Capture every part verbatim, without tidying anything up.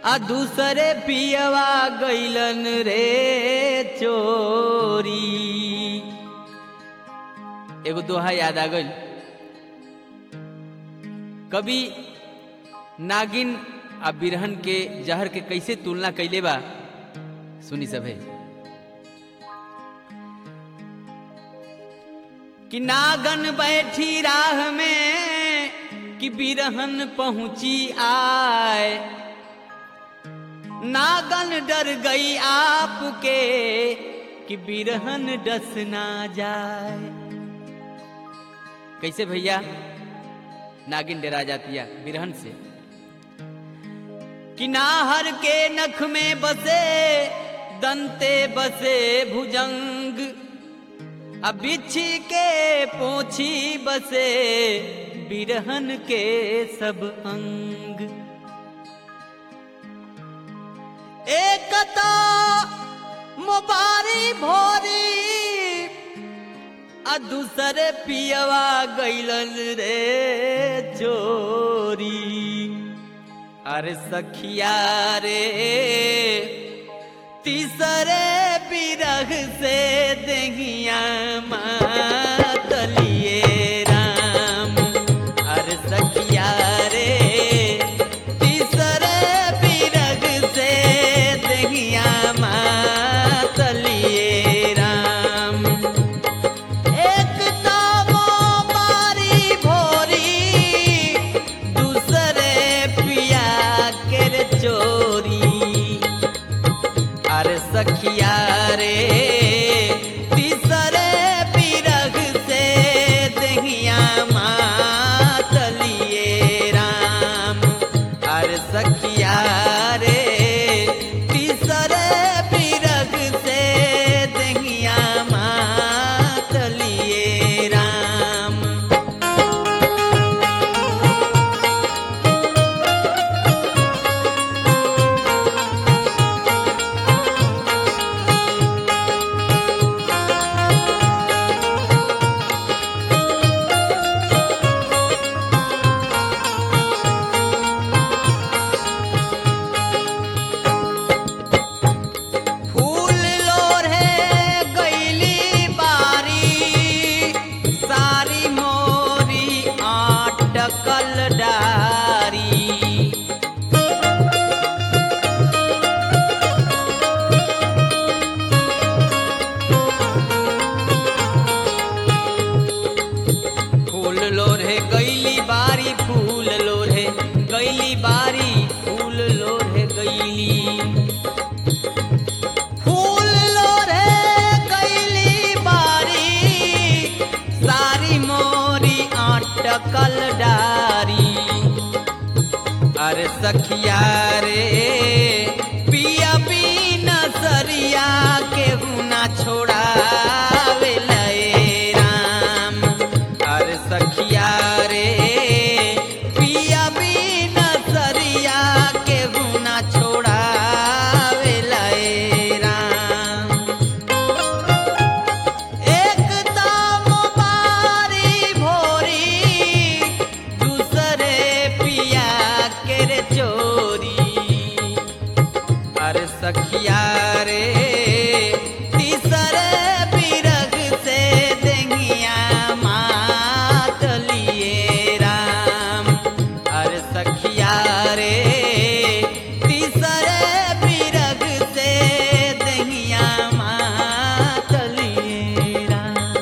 आ दूसरे पियवा गइलन रे चोरी। एगो दोहा याद आ गइल। कभी नागिन आ बिरहन के जहर के कैसे तुलना कैले बा सुनी सभे। कि नागन बैठी राह में कि बिरहन पहुंची आए, नागन डर गई आपके कि बिरहन डस ना जाए। कैसे भैया नागिन डरा जाती है बिरहन से। कि नाहर के नख में बसे दंते बसे भुजंग, अब बिच्छी के पोछी बसे बिरहन के सब अंग। एक तो मुबारी भोरी आ दूसरे पियवा गइलन रे चोरी। अरे सखिया रे तीसरे बिरह से देहिया मातलिए राम। अरे सखिया रे तीसरे बिरह से देहिया मातलिए राम। एक तो मारी भोरी दूसरे पिया के चोरी। अरे सखिया रे तीसरे बिरह से देहिया मातलिए राम। अरे सखिया रे तीसरे बिरह से देहिया मातलिए राम। फूल लोढ़े गइली बारी सारी मोरी आटकल डारी। फूल लोढ़े गइली बारी फूल लोढ़े गइली बारी फूल लोढ़े गइली। फूल लोढ़े गइली बारी सारी मोरी आटकल डारी। अरे सखिया रे पिया बिना सरिया केहू ना छोड़ावे लए राम। अरे सखिया रे पिया बिना सरिया केहू ना छोड़ावे लए राम। एक दाम मारी भोरी दूसरे पिया के रे चोरी। अरे सखिया रे तीसरे बिरह से देहिया मातलिए राम। अरे सखिया रे तीसरे बिरह से देहिया मातलिए राम।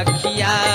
सखिया